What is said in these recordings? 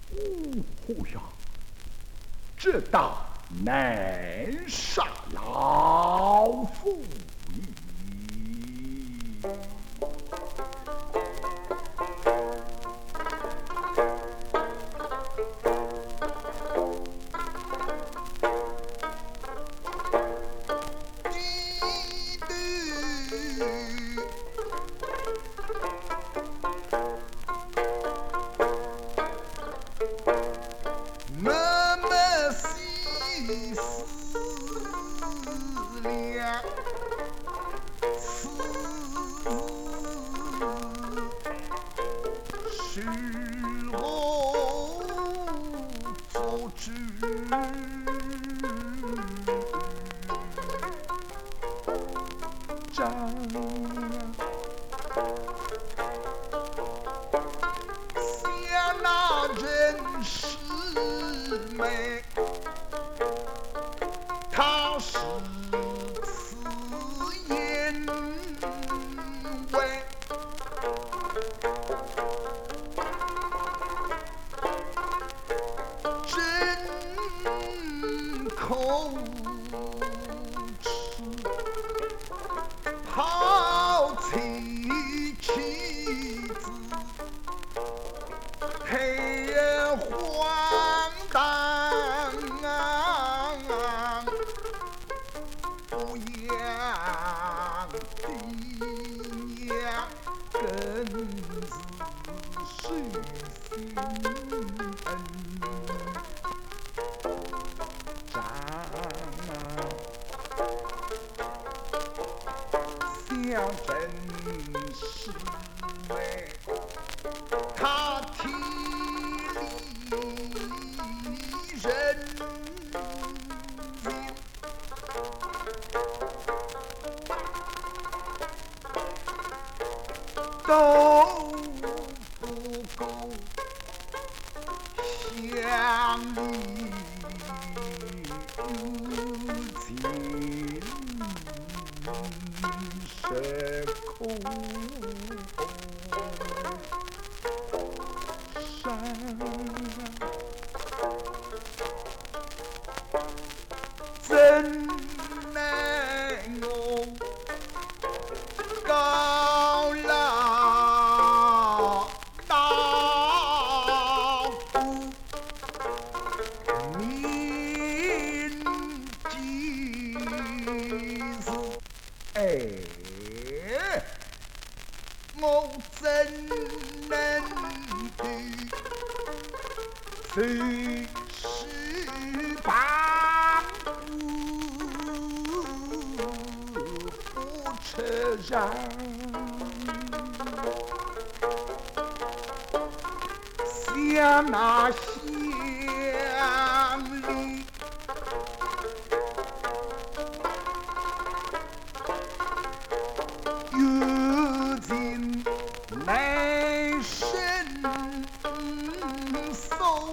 哦呀，这当难杀老夫矣。 默默细思量，此时何做主？ 张想那人世美，他是此言为。真口齿，好妻子，黑荒诞，不养的娘，更是谁心恩。 张想真是美，他体里人情，都不够乡里如今是空山。 怎奈我高老大夫民计是，我怎能对随时帮不承让？想那乡里有情难伸手，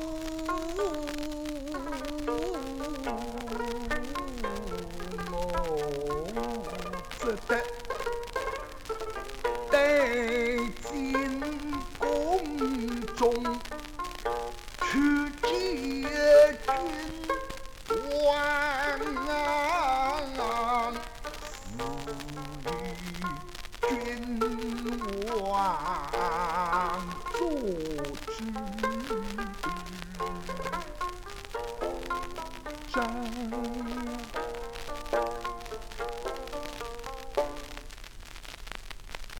我只得带进宫中去见君王，赐予君王做主。 张